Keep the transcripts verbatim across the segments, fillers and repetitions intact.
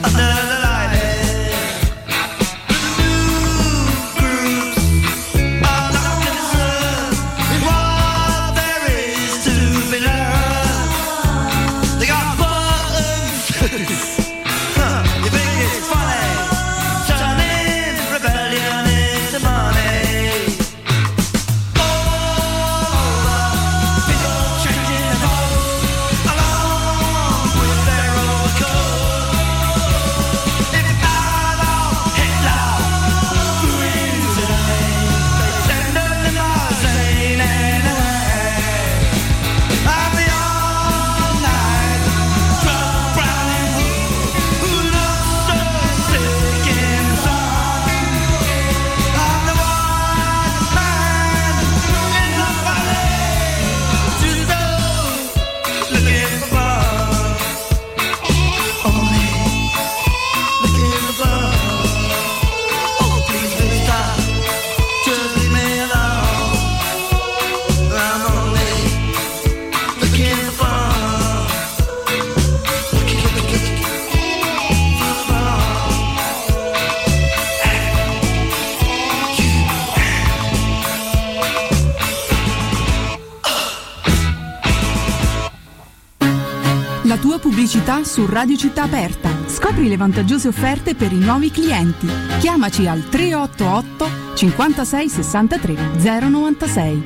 La tua pubblicità su Radio Città Aperta. Scopri le vantaggiose offerte per i nuovi clienti. Chiamaci al tre otto otto cinquantasei sessantatré zero novantasei.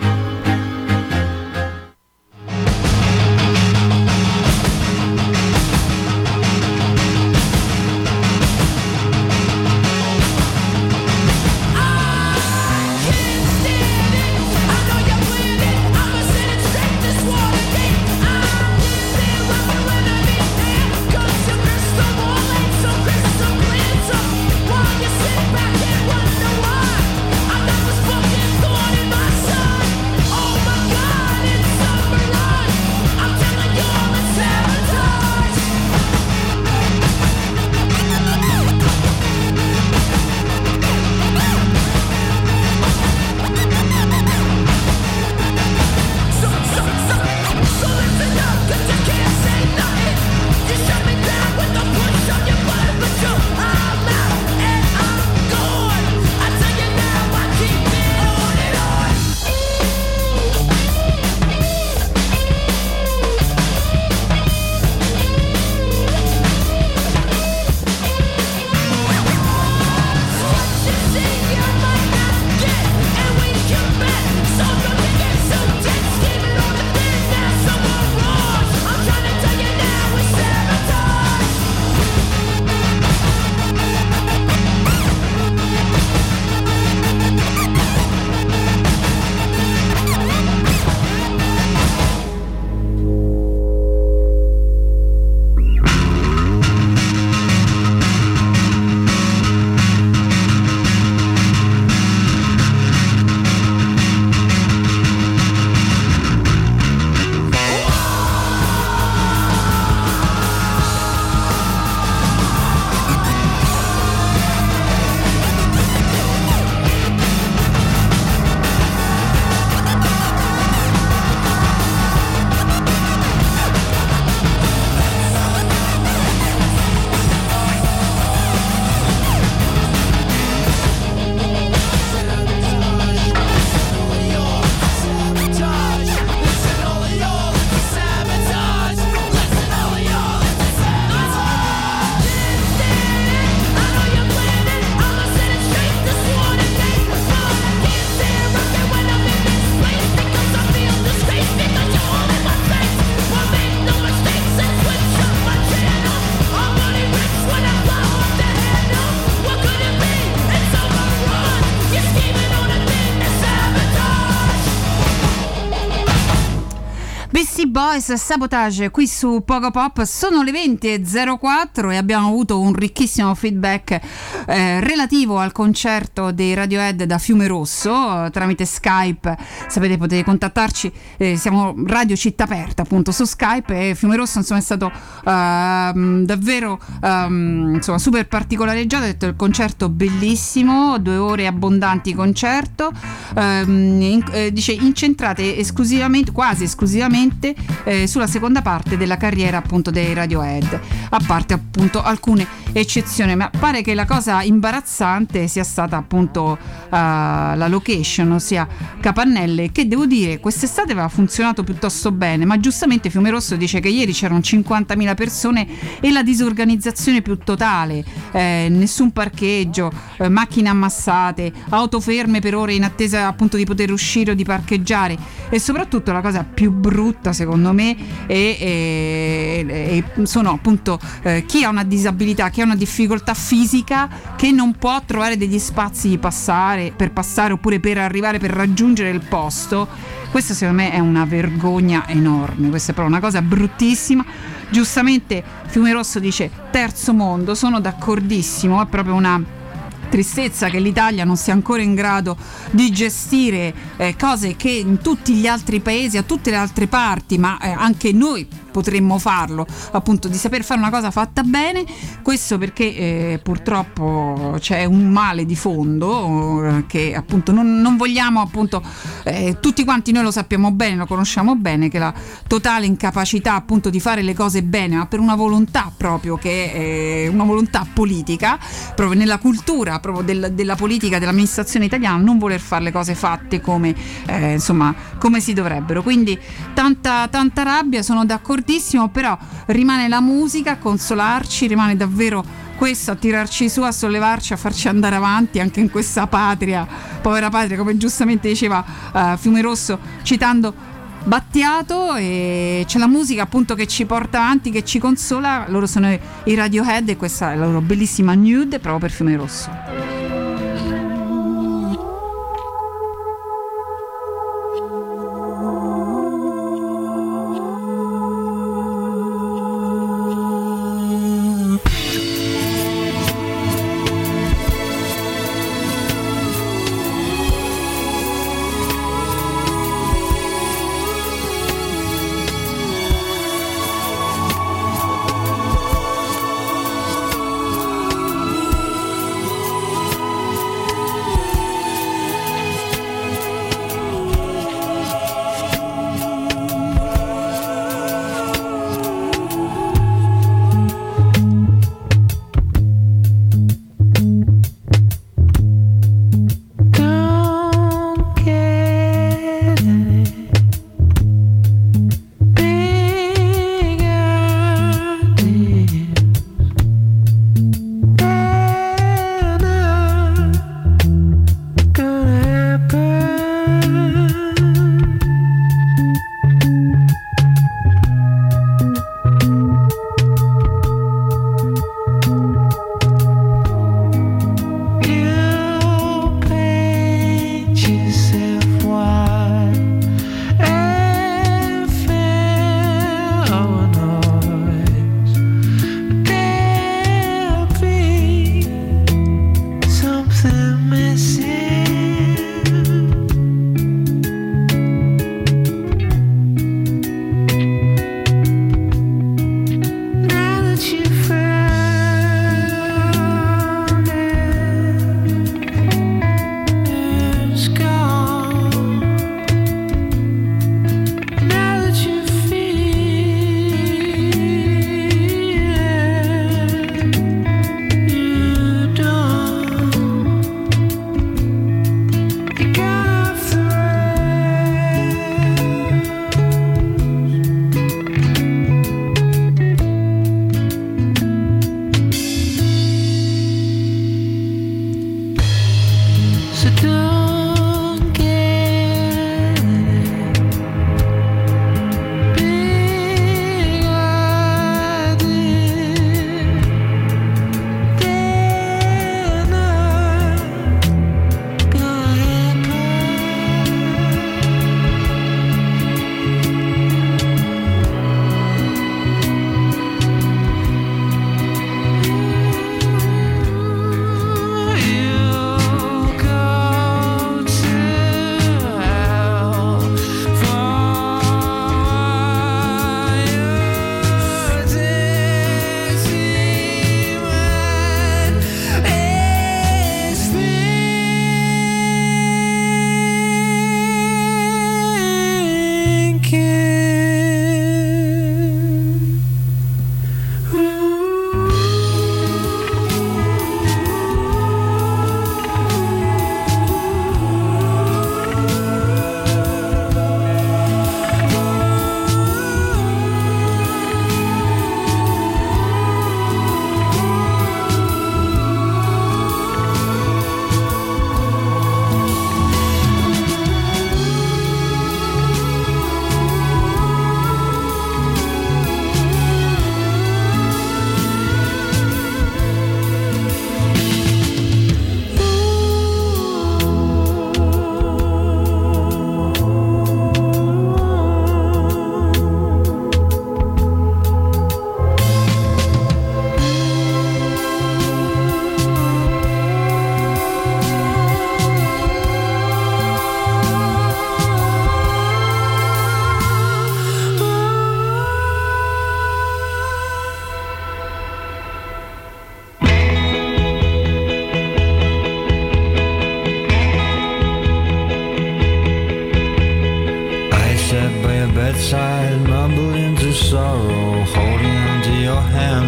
Boys, Sabotage qui su Pogo Pop. Sono le venti e zero quattro e abbiamo avuto un ricchissimo feedback eh, relativo al concerto dei Radiohead da Fiume Rosso. Tramite Skype, sapete, potete contattarci, eh, siamo Radio Città Aperta appunto su Skype, e Fiume Rosso insomma è stato uh, davvero um, insomma super particolareggiato. Ho detto il concerto bellissimo, due ore abbondanti concerto, um, in, eh, dice incentrate esclusivamente, quasi esclusivamente eh, sulla seconda parte della carriera appunto dei Radiohead, a parte appunto alcune eccezioni, ma pare che la cosa imbarazzante sia stata appunto uh, la location, ossia Capannelle, che devo dire quest'estate aveva funzionato piuttosto bene, ma giustamente Fiumerosso dice che ieri c'erano cinquantamila persone e la disorganizzazione più totale, eh, nessun parcheggio, eh, macchine ammassate, auto ferme per ore in attesa appunto di poter uscire o di parcheggiare, e soprattutto la cosa più brutta secondo me è, è, è, sono appunto eh, chi ha una disabilità, chi ha una difficoltà fisica, che non può trovare degli spazi di passare, per passare oppure per arrivare, per raggiungere il posto. Questa secondo me è una vergogna enorme, questa è proprio una cosa bruttissima. Giustamente Fiumerosso dice terzo mondo, sono d'accordissimo, è proprio una tristezza che l'Italia non sia ancora in grado di gestire eh, cose che in tutti gli altri paesi, a tutte le altre parti, ma eh, anche noi potremmo farlo, appunto, di saper fare una cosa fatta bene. Questo perché eh, purtroppo c'è un male di fondo eh, che appunto non, non vogliamo, appunto eh, tutti quanti noi lo sappiamo bene, lo conosciamo bene, che la totale incapacità appunto di fare le cose bene, ma per una volontà proprio che è una volontà politica, proprio nella cultura proprio del, della politica, dell'amministrazione italiana, non voler fare le cose fatte come eh, insomma come si dovrebbero. Quindi tanta tanta rabbia, sono d'accordissimo, però rimane la musica a consolarci, rimane davvero questo a tirarci su, a sollevarci, a farci andare avanti anche in questa patria, povera patria, come giustamente diceva uh, Fiumerosso citando Battiato. E c'è la musica appunto che ci porta avanti, che ci consola. Loro sono i Radiohead e questa è la loro bellissima Nude proprio per Fiumerosso.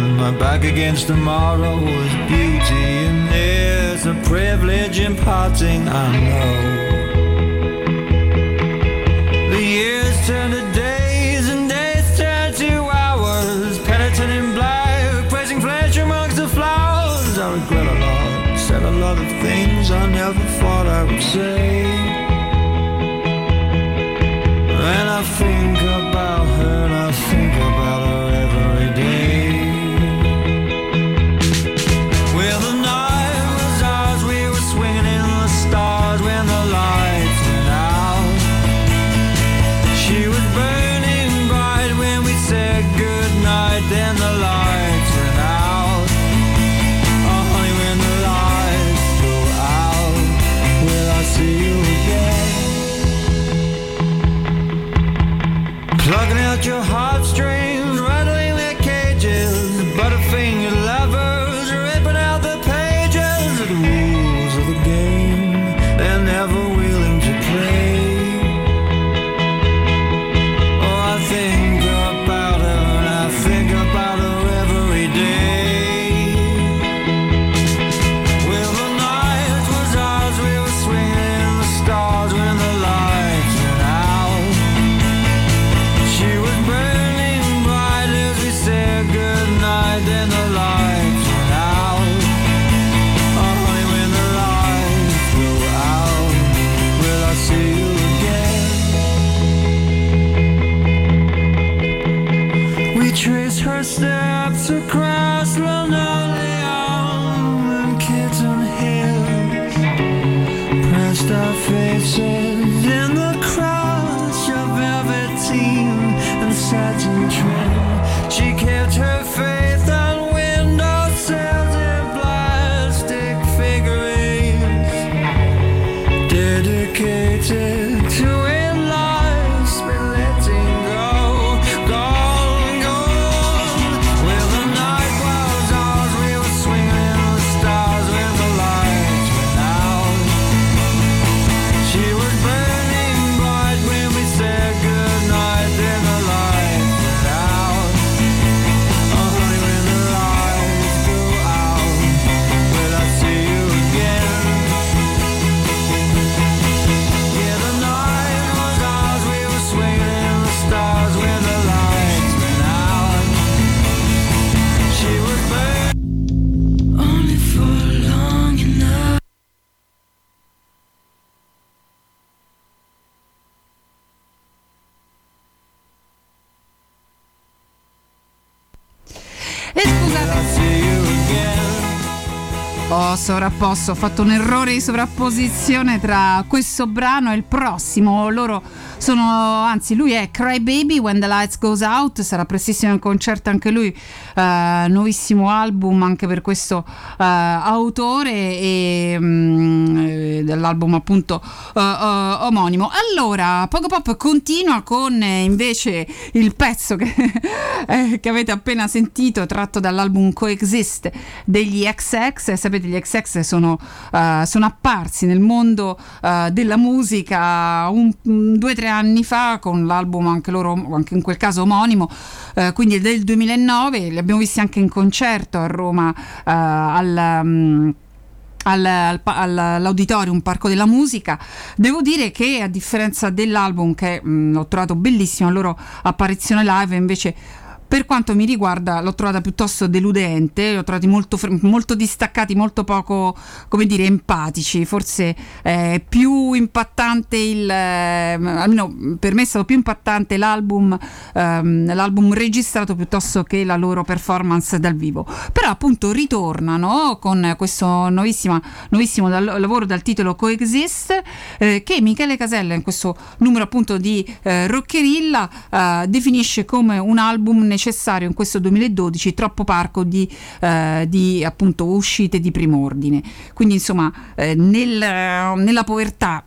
turn my back against tomorrow's beauty, and there's a privilege in parting, I know. The years turn to days and days turn to hours, penitent in black, praising flesh amongst the flowers. I regret a lot, said a lot of things I never thought I would say. And I think about her, and I think about her every day. Well, the night was ours, we were swinging in the stars when the lights went out. She was burning bright when we said goodnight, then the lights went out. Oh honey, when the lights go out, will I see you again? Plugging out your heartstrings, rattling their cages, butterfinger lovers, ripping out the pages of the rules of the game they're never willing to play. Oh, I think about her, and I think about her every day. Well, the night was ours, we were swinging in the stars when the lights went out. She was burning bright as we said goodnight, then the lights went out. Oh honey, when the lights go out, will I see you again? We trace her steps across linoleum and kitten hills, pressed our faces in the crush of velveteen and satin trim. She kept her faith on windowsills and plastic figurines, dedicated to a life been letting go, gone, gone. Well, the night was ours, we were swinging in the stars when the lights went out. She was burning bright when we said goodnight, then the lights went out. Oh honey, when the lights go out, will I see you again? Yeah, the night was ours, we were swinging in the stars when the lights went out. She was burning only for long enough. E scusate, Will I see you again? ho sovrapposto, ho fatto un errore di sovrapposizione tra questo brano e il prossimo. Loro sono, anzi lui è Cry Baby When the Lights Goes Out, sarà prestissimo in concerto anche lui, eh, nuovissimo album anche per questo eh, autore e mm, dell'album appunto eh, eh, omonimo. Allora, Pogo Pop continua con eh, invece il pezzo che, eh, che avete appena sentito, tratto dall'album Coexist degli X X. Sapete, gli X X sono, uh, sono apparsi nel mondo uh, della musica un, due o tre anni fa con l'album anche loro, anche in quel caso omonimo, uh, quindi del duemilanove. Li abbiamo visti anche in concerto a Roma uh, al um, Al, al, all'Auditorium Parco della Musica. Devo dire che a differenza dell'album che mh, l'ho trovato bellissimo, la loro apparizione live invece per quanto mi riguarda l'ho trovata piuttosto deludente, li ho trovati molto, molto distaccati, molto poco, come dire, empatici. Forse eh, più impattante il eh, almeno per me è stato più impattante l'album ehm, l'album registrato piuttosto che la loro performance dal vivo. Però appunto ritornano con questo nuovissimo, nuovissimo dal, lavoro dal titolo Coexist, eh, che Michele Casella in questo numero appunto di eh, Rockerilla eh, definisce come un album necessario in questo duemiladodici, troppo parco di, eh, di appunto uscite di prim'ordine. Quindi insomma eh, nel, nella povertà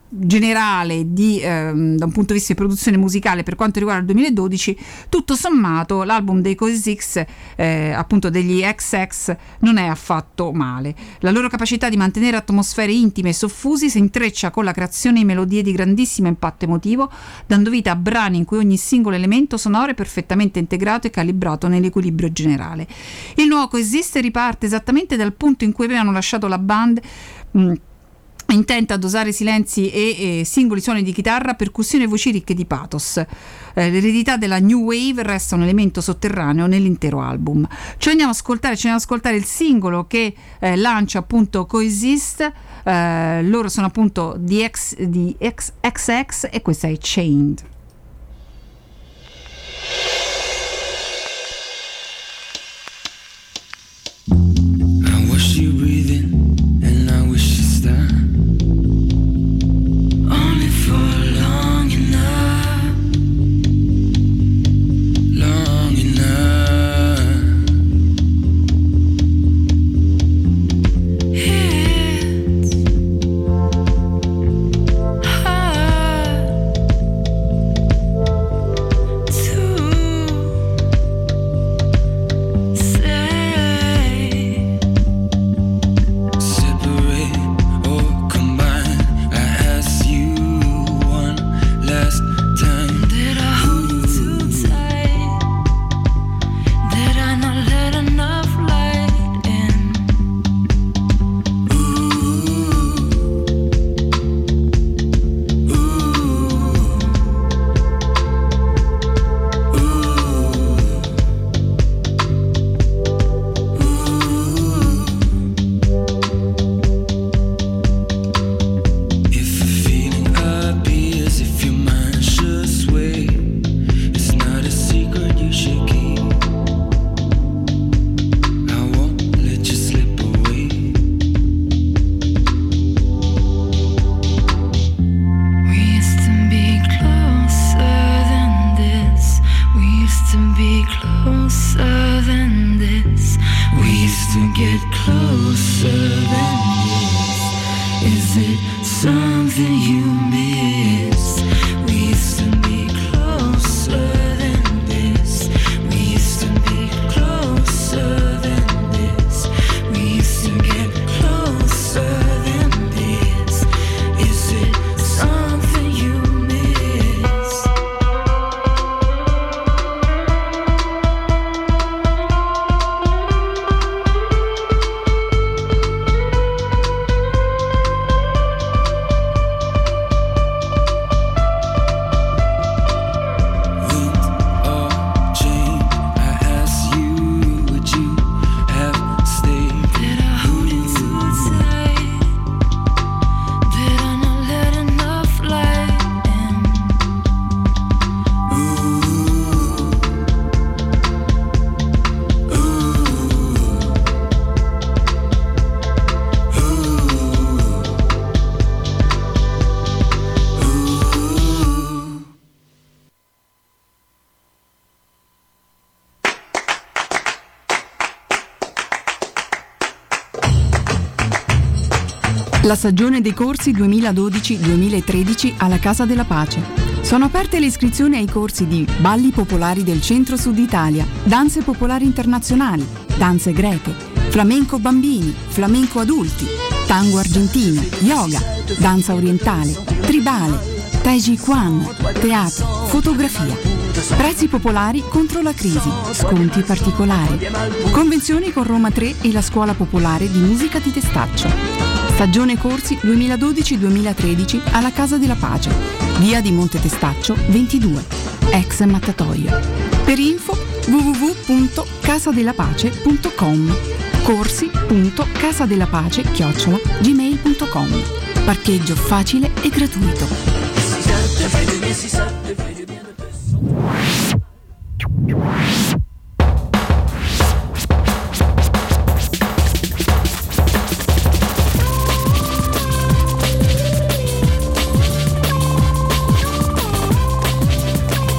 generale di, ehm, da un punto di vista di produzione musicale per quanto riguarda il duemiladodici, tutto sommato l'album dei Cozy Six, eh, appunto degli X X, non è affatto male. La loro capacità di mantenere atmosfere intime e soffusi si intreccia con la creazione di melodie di grandissimo impatto emotivo, dando vita a brani in cui ogni singolo elemento sonoro è perfettamente integrato e calibrato nell'equilibrio generale. Il nuovo Coexist riparte esattamente dal punto in cui avevano lasciato la band, mh, intenta a dosare silenzi e, e singoli suoni di chitarra, percussioni e voci ricche di pathos. Eh, l'eredità della New Wave resta un elemento sotterraneo nell'intero album. Ci andiamo a ascoltare, ci andiamo ad ascoltare il singolo che eh, lancia appunto Coexist. Eh, loro sono appunto di X, di X X X e questa è Chained. I watch you breathing and I wish you stop. Only for long enough, long enough. It's hard to say. Separate or combine. I ask you one last time. Did I hold too tight? Did I not let enough light in? Ooh, if you're feeling obvious, if your mind should sway, it's not a secret you should keep. I won't let you slip away. We used to be closer than this. We used to be closer than this. We used to get closer than this. Is it something you miss? We used to be closer than this. We used to be closer than this. We used to get closer than this. Is it something you miss? Wind or chain, I ask you, would you have stayed? Did I hold it too tight? Did I not let enough light in? Ooh, ooh, ooh. La stagione dei corsi duemiladodici duemilatredici alla Casa della Pace. Sono aperte le iscrizioni ai corsi di balli popolari del centro-sud Italia, danze popolari internazionali, danze greche, flamenco bambini, flamenco adulti, tango argentino, yoga, danza orientale, tribale, tai chi chuan, teatro, fotografia. Prezzi popolari contro la crisi, sconti particolari. Convenzioni con Roma tre e la Scuola Popolare di Musica di Testaccio. Stagione corsi duemiladodici duemilatredici alla Casa della Pace, via di Monte Testaccio ventidue, ex mattatoio. Per info w w w punto casadelapace punto com, corsi punto casadelapace chiocciola gmail punto com. Parcheggio facile e gratuito.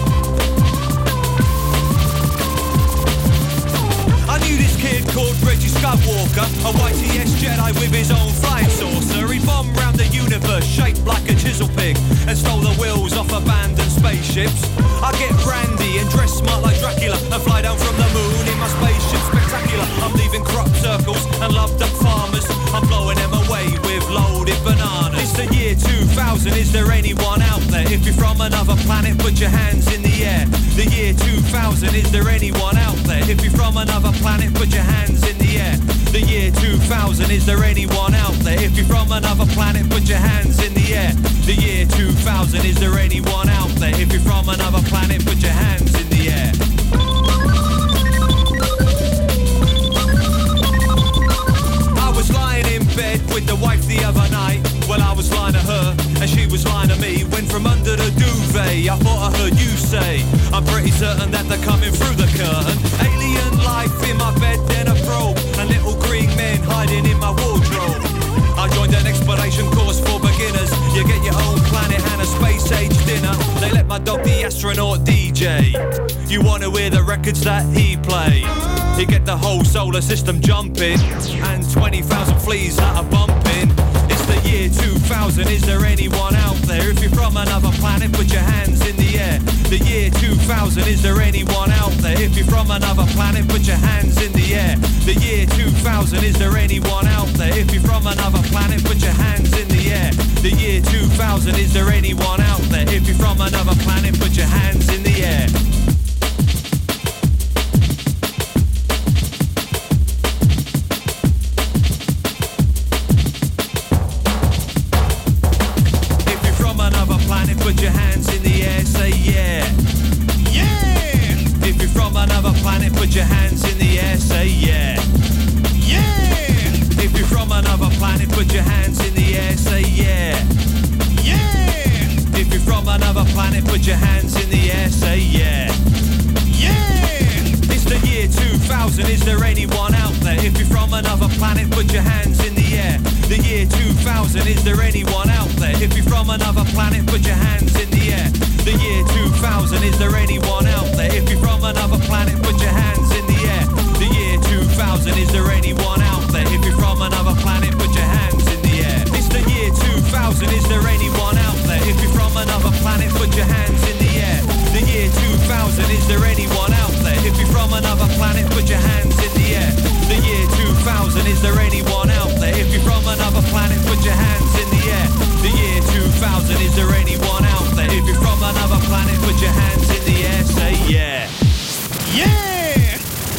I knew this kid called Reggie Skywalker, a Y T S Jedi with his own flying saucer. He bombed round the universe shaped like a chisel pig and stole the wheels off abandoned spaceships. I get brandy and dress smart like Dracula and fly down from the moon in my spaceship spectacular. I'm leaving crop circles and loved up farmers. I'm blowing them away with loaded bananas. It's the year two thousand, is there anyone out there? If you're from another planet, put your hands in the air. The year two thousand, is there anyone out there? If you're from another planet, put your hands in the air. The year two thousand, is there anyone out there? If you're from another planet, put your hands in the air. The year two thousand, is there anyone out there? If you're from another planet, put your hands in the air. I was lying in bed with the wife the other night. Well, I was lying to her and she was lying to me. When from under the duvet I thought I heard you say, I'm pretty certain that they're coming through the curtain. Alien life in my bed, then a probe, and little green men hiding in my wardrobe. I joined an exploration course for beginners. You get your own planet and a space age dinner. They let my dog the astronaut D J. You wanna hear the records that he played? You get the whole solar system jumping and twenty thousand fleas that are bumping. It's the year two thousand, is there anyone out there? If you're from another planet, put your hands in the air. The year two thousand, is there anyone out there? If you're from another planet, put your hands in the air. The year two thousand, is there anyone out there? If you're from another planet, put your hands in the air. The year two thousand, is there anyone out there? If you're from another planet, put your hands in the air. Put your hands in the air, say yeah. Yeah! If you're from another planet, put your hands in the air, say yeah. Yeah! If you're from another planet, put your hands in the air, say yeah. Yeah! If you're from another planet, put your hands in the air, say yeah. Yeah! It's the year two thousand, is there anyone out there? If you're from another planet, put your hands in the air. The year two thousand, is there anyone out there? If you're from another planet, put your hands in the air. The year two thousand, is there anyone out there? If you're from another planet, put your hands in the air. The year two thousand, is there anyone out there? If you're from another planet, put your hands in the air. It's the year two thousand, is there anyone out there? If you're from another planet, put your hands in the air. The year two thousand, is there anyone out there? If you're from another planet, put your hands in the air. The year two thousand, is there anyone out there? If you're from another planet, put your hands in the air. The year two thousand, is there anyone out there? If you're from another planet, put your hands in the air, say yeah. Yeah!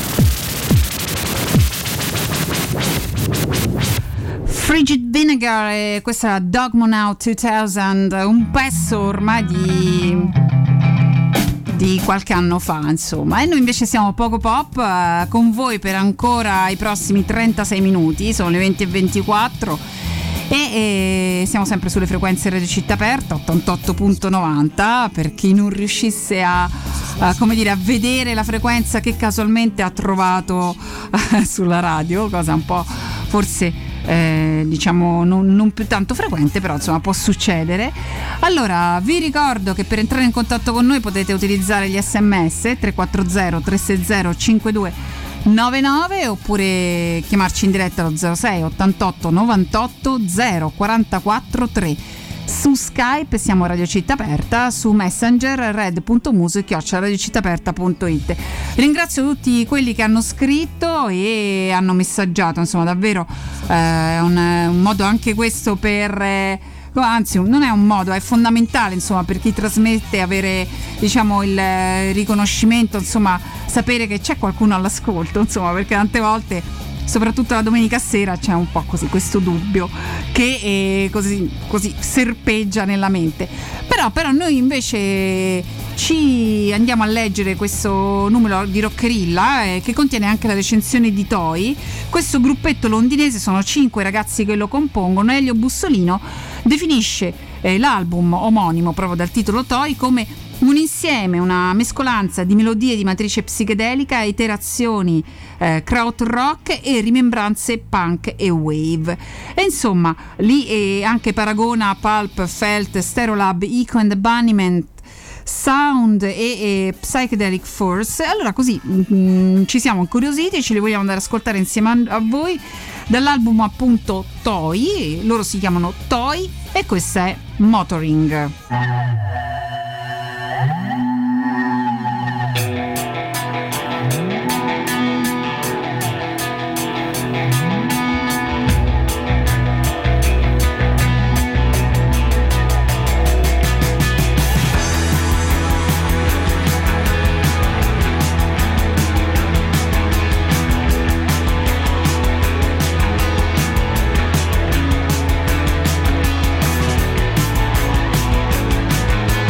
Frigid Vinegar, e questa era Dogma Now duemila, un pezzo ormai di di qualche anno fa, insomma. E noi invece siamo Pogo Pop eh, con voi per ancora i prossimi trentasei minuti, sono le venti e ventiquattro e, e siamo sempre sulle frequenze Radio Città Aperta ottantotto virgola novanta, per chi non riuscisse a, a come dire a vedere la frequenza che casualmente ha trovato eh, sulla radio, cosa un po' forse Eh, diciamo non, non più tanto frequente, però insomma può succedere. Allora vi ricordo che per entrare in contatto con noi potete utilizzare gli sms tre quattro zero tre sei zero cinque due nove nove oppure chiamarci in diretta allo zero sei ottantotto novantotto zero quarantaquattro tre. Su Skype siamo Radio Città Aperta, su Messenger red punto music chiocciola radiocittaaperta punto it. Ringrazio tutti quelli che hanno scritto e hanno messaggiato, insomma davvero eh, un, un modo anche questo per eh, anzi non è un modo, è fondamentale insomma per chi trasmette avere diciamo il riconoscimento, insomma sapere che c'è qualcuno all'ascolto, insomma, perché tante volte soprattutto la domenica sera c'è un po' così questo dubbio che eh, così, così serpeggia nella mente. Però, però noi invece ci andiamo a leggere questo numero di Rockerilla eh, che contiene anche la recensione di Toy. Questo gruppetto londinese, sono cinque ragazzi che lo compongono. Elio Bussolino definisce eh, l'album omonimo proprio dal titolo Toy come un insieme, una mescolanza di melodie di matrice psichedelica, iterazioni eh, krautrock e rimembranze punk e wave. E insomma, lì eh, anche paragona Pulp, Felt, Stereolab, Echo and the Bunnymen, Sound e, e Psychedelic Force. Allora così mh, ci siamo incuriositi, ce li vogliamo andare ad ascoltare insieme a, a voi dall'album appunto Toy. Loro si chiamano Toy e questa è Motoring. Thank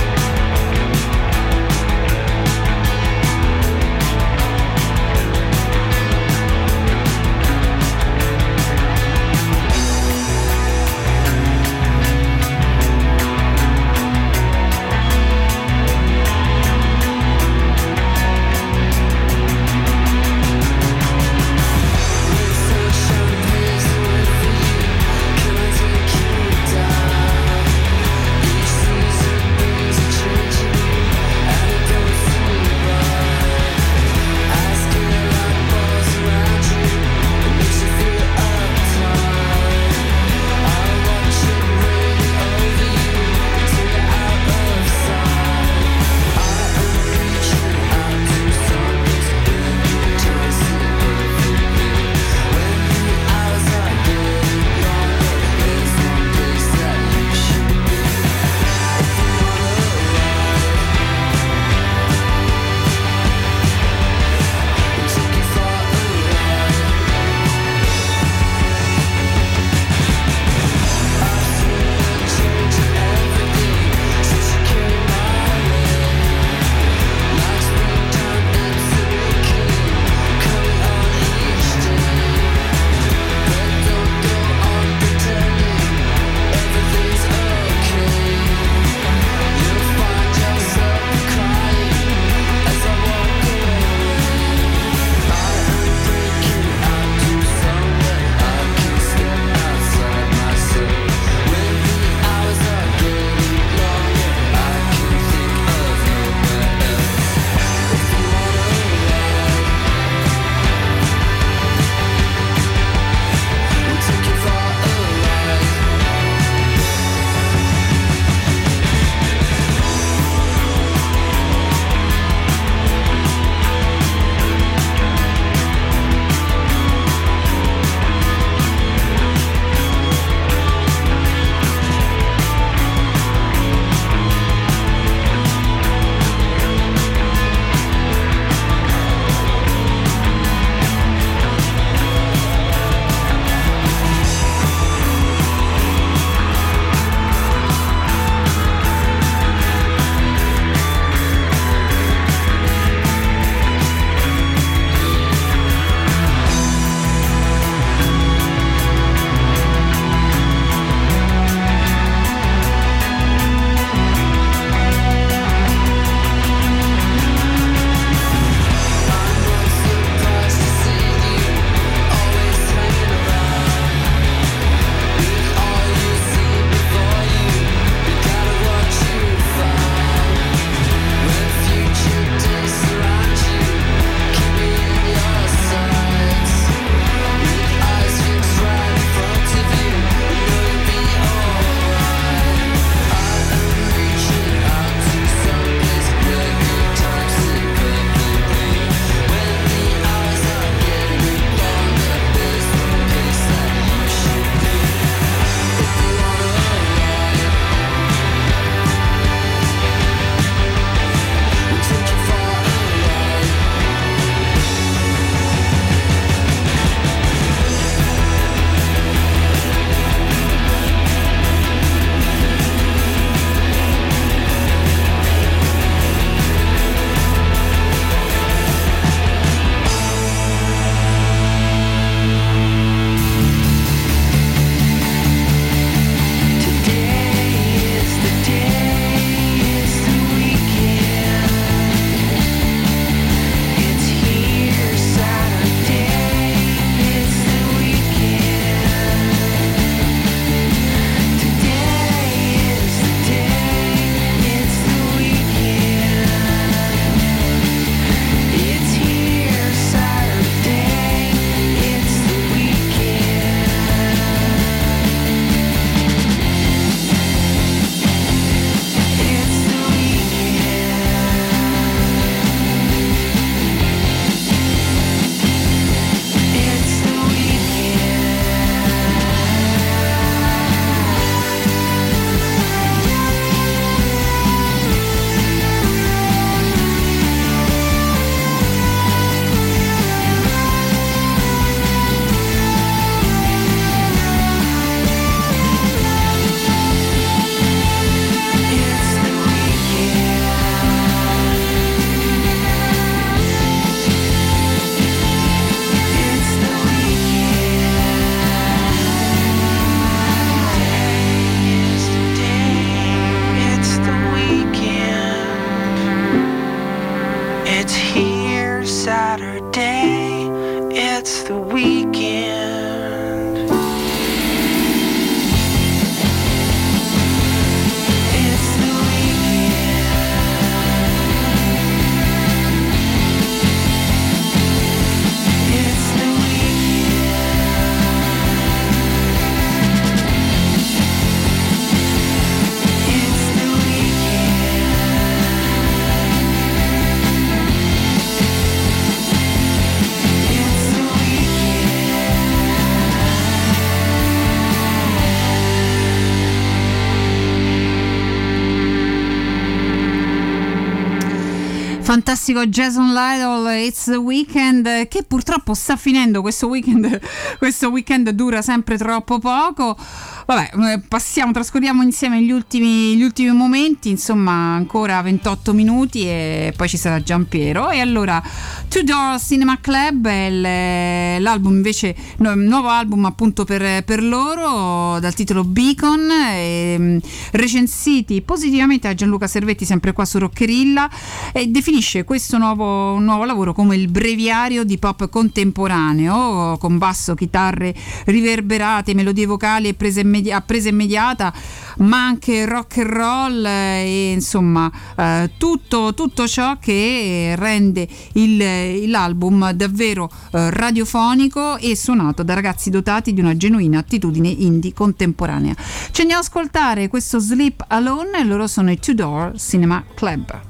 Fantastico Jason Lytle, It's the Weekend, che purtroppo sta finendo. Questo weekend, questo weekend dura sempre troppo poco. Vabbè, passiamo, trascorriamo insieme gli ultimi, gli ultimi momenti, insomma ancora ventotto minuti e poi ci sarà Giampiero. E allora Two Door Cinema Club è l'album invece, no, nuovo album appunto per, per loro, dal titolo Beacon, e, recensiti positivamente da Gianluca Servetti sempre qua su Rockerilla, e definisce questo nuovo, nuovo lavoro come il breviario di pop contemporaneo, con basso, chitarre riverberate, melodie vocali e prese immedi- a presa immediata, ma anche rock and roll, e insomma eh, tutto, tutto ciò che rende il, l'album davvero eh, radiofonico e suonato da ragazzi dotati di una genuina attitudine indie contemporanea. Ci andiamo ad ascoltare questo Sleep Alone, e loro sono i Two Door Cinema Club.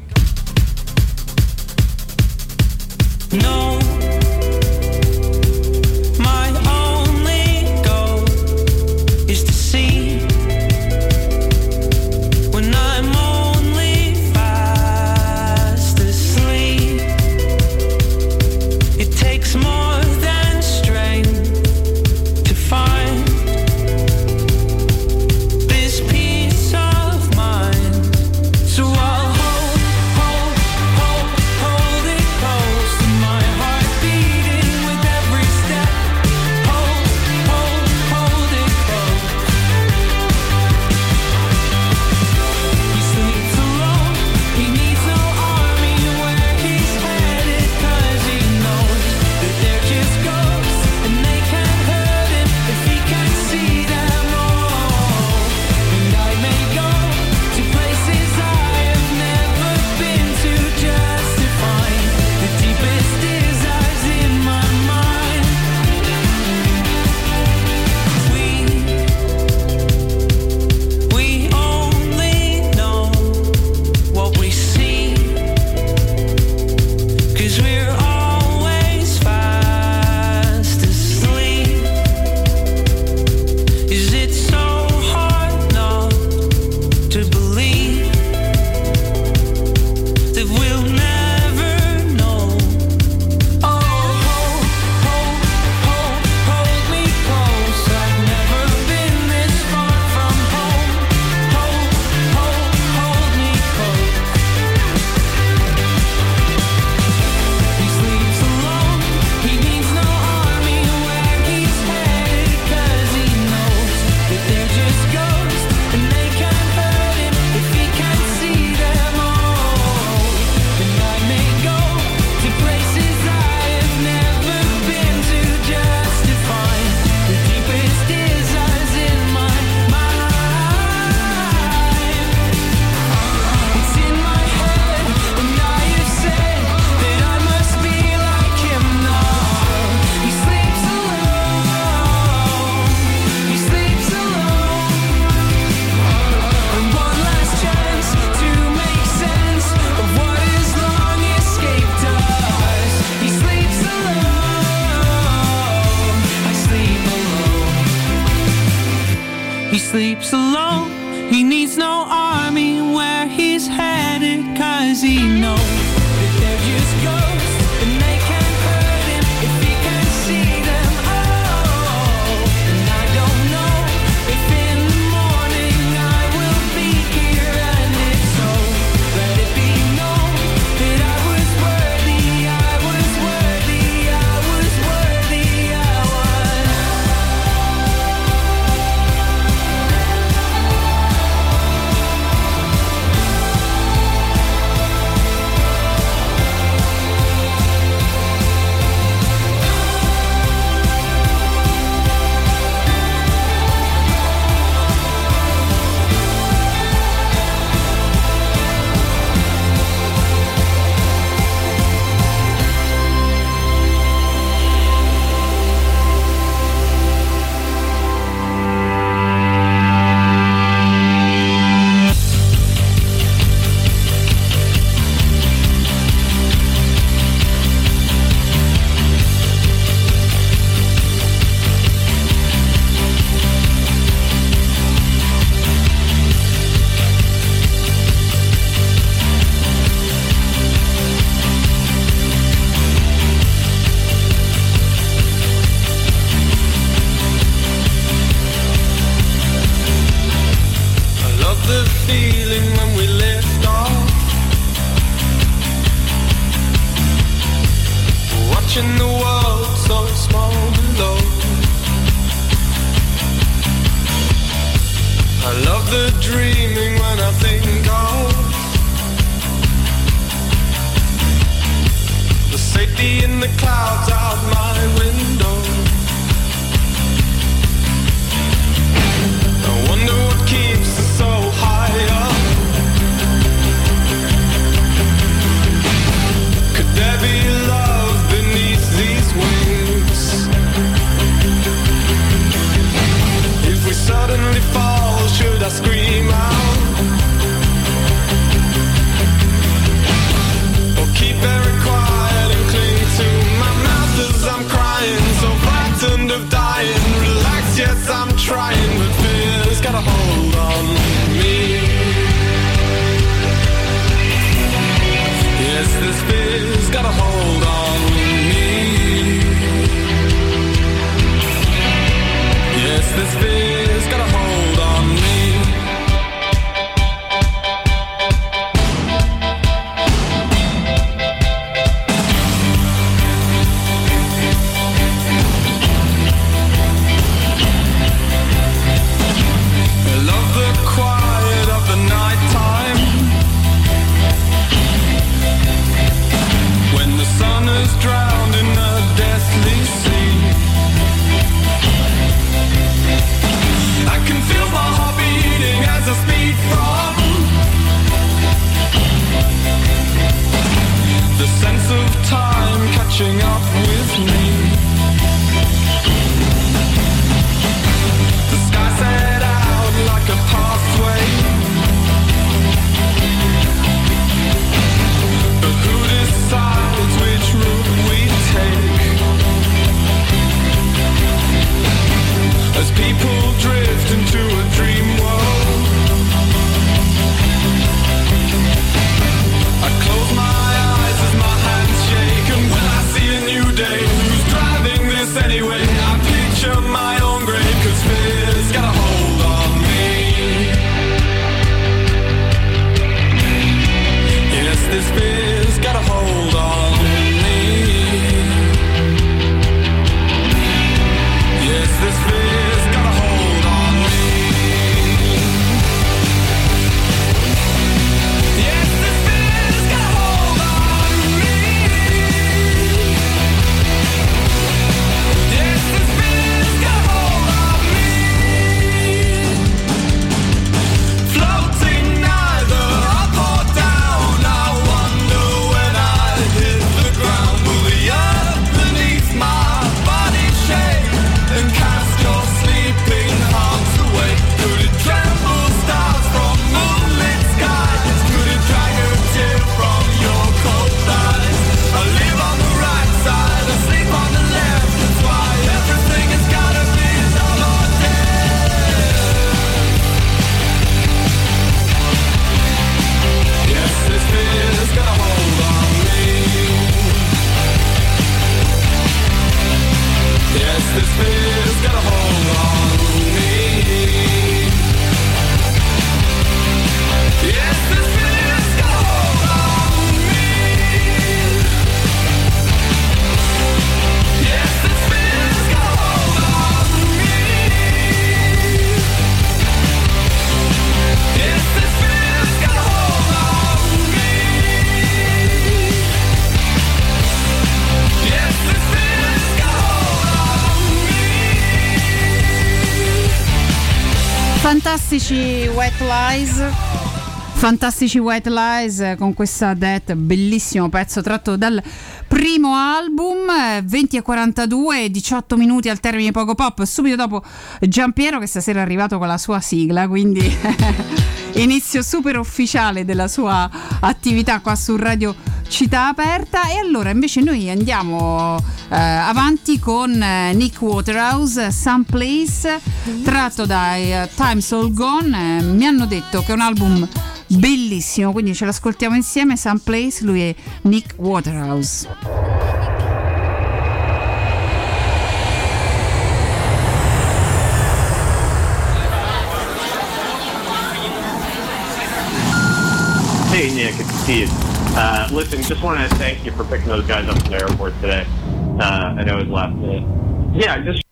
No, my only goal is to see when I'm only fast asleep. It takes more than strength to find this peace of mind. So I'll hold, hold, hold, hold it close to my heart beating with every step. Hold, hold, hold it close. He sleeps alone, he needs no army where he's headed, 'cause he knows that they're just ghosts and they can't hurt him if he can't see them all. And I may go to places I have never been to just to find the deepest desires in my mind. We, we only know what we see, 'cause we're always fast asleep. Is it so hard not to believe that we'll never know? Oh, hold, hold, hold, hold me close. I've never been this far from home. Hold, hold, hold me close. He sleeps alone, he needs no army where he's headed, 'cause he knows that they're just ghosts and they can't hurt him if he can't see them all. And I may go to places I have never been to just to find the deepest desires in my mind. It's in my head, and I have said that I must be like him now. He sleeps alone, he sleeps alone. And one last chance to make sense of what has long escaped us. He sleeps alone, I sleep alone. He sleeps alone, he needs no army where he's headed, 'cause he knows that they're just ghosts and they can't hurt him if he can't see them all. And I don't know if in the morning I will be here, and if so, let it be known that I was worthy, I was worthy, I was worthy, I was. dying. Relax, yes, I'm trying, but fear's got a hold on me. Yes, this fear's got a hold on me. Yes, this fear's got a hold on me. Drowned in a deathly sea. I can feel my heart beating as I speed from the sense of time catching up with me. The sky set out like a pathway, but who decides which route we take? As people drift into a dream world, I close my eyes as my hands shake, and when I see a new day, who's driving this anyway? I picture my own grave, 'cause fear's got a hold on me. Yes, this fear's got a hold on me. Yes, this fear's got a hold on me. Yes, this fear's got a hold on me. Yes, this fear's got a hold on me. Floating neither up or down, I wonder when I hit the ground, will the earth beneath my body shake and cast your sleeping hearts away? Could it tremble stars from moonlit skies? Could it drag a tear from your cold eyes? I live on the right side, I sleep on the left. That's why everything has gotta be done or dead. Yes, this fear's got a hold on me. Yes, this fear's got a hold on me. Yes, this fear's got a hold on me. Yes, this fear's got a hold on me. Yes, this fear's got a hold on me. Yes, this fear's got a hold on me. Fantastici White Lies. Fantastici White Lies con questa Death, bellissimo pezzo tratto dal primo album. Venti e quarantadue, diciotto minuti al termine di Pogo Pop, subito dopo Giampiero che stasera è arrivato con la sua sigla, quindi inizio super ufficiale della sua attività qua su Radio Città Aperta. E allora invece noi andiamo eh, avanti con eh, Nick Waterhouse, Someplace, tratto dai uh, Times All Gone. Eh, mi hanno detto che è un album bellissimo, quindi ce l'ascoltiamo insieme. Someplace, lui è Nick Waterhouse. Hey Nick, it's Steve. Uh, listen, just wanted to thank you for picking those guys up from the airport today. Uh, I know it was last minute. Yeah, just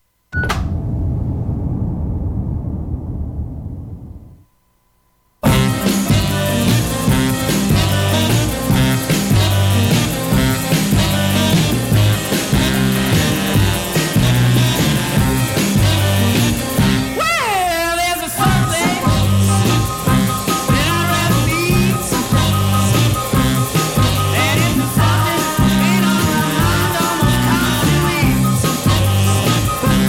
Something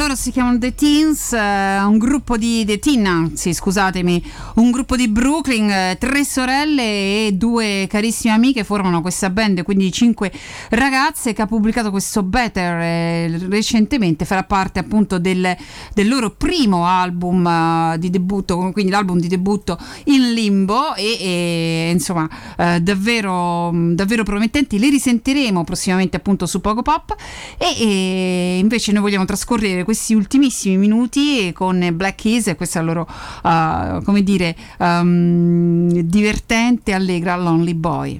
loro si chiamano The Teens, eh, un gruppo di The Teen, anzi scusatemi, un gruppo di Brooklyn, eh, tre sorelle e due carissime amiche formano questa band, quindi cinque ragazze, che ha pubblicato questo Better eh, recentemente. Farà parte appunto del, del loro primo album uh, di debutto, quindi l'album di debutto In Limbo, e, e insomma eh, davvero, davvero promettenti. Le risentiremo prossimamente appunto su Pogo Pop, e, e invece noi vogliamo trascorrere questi ultimissimi minuti con Black Keys e questa loro uh, come dire um, divertente, allegra Lonely Boy.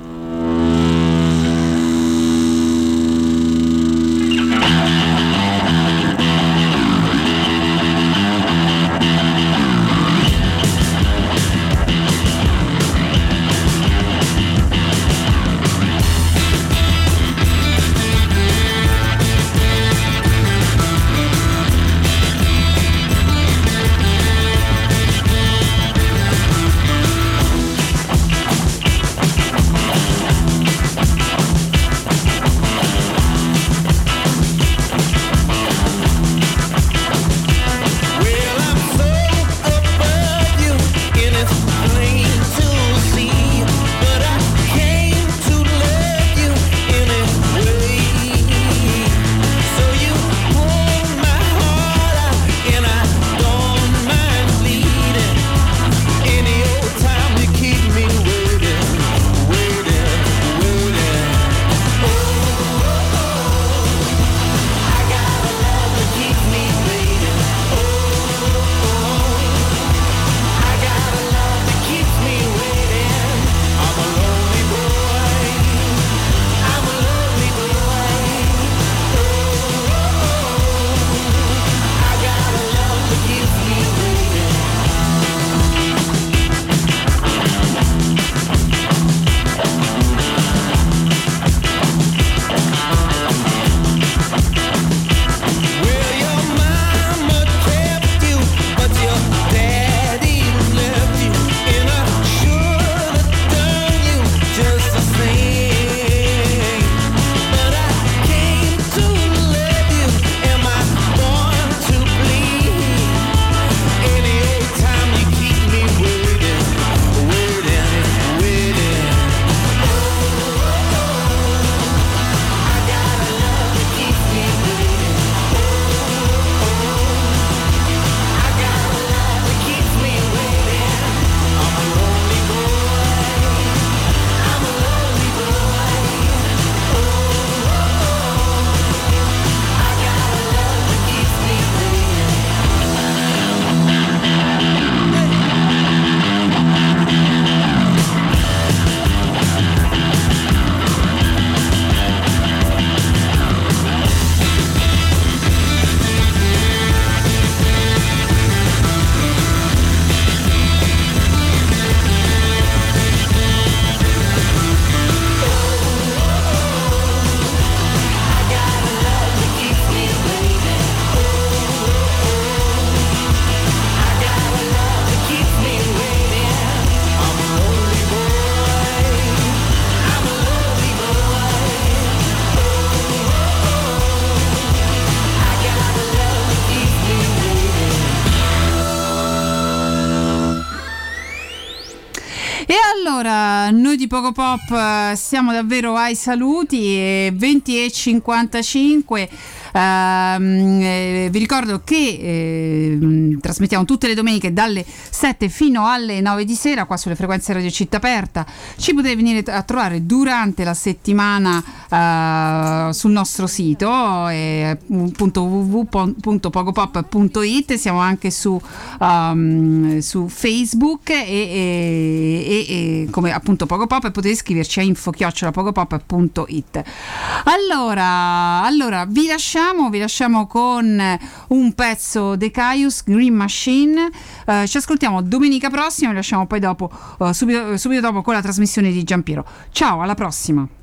Allora, noi di Pogo Pop siamo davvero ai saluti, e venti e cinquantacinque. Uh, eh, vi ricordo che eh, trasmettiamo tutte le domeniche dalle sette fino alle nove di sera qua sulle frequenze Radio Città Aperta. Ci potete venire a trovare durante la settimana uh, sul nostro sito eh, w w w punto pogopop punto it. Siamo anche su, um, su Facebook e, e, e, e come appunto Pogo Pop, e potete scriverci a info chiocciola pogopop punto it. Allora, allora vi lasciamo Vi lasciamo con un pezzo de Caius, Green Machine. Uh, ci ascoltiamo domenica prossima, vi lasciamo poi dopo, uh, subito, subito dopo con la trasmissione di Giampiero. Ciao, alla prossima.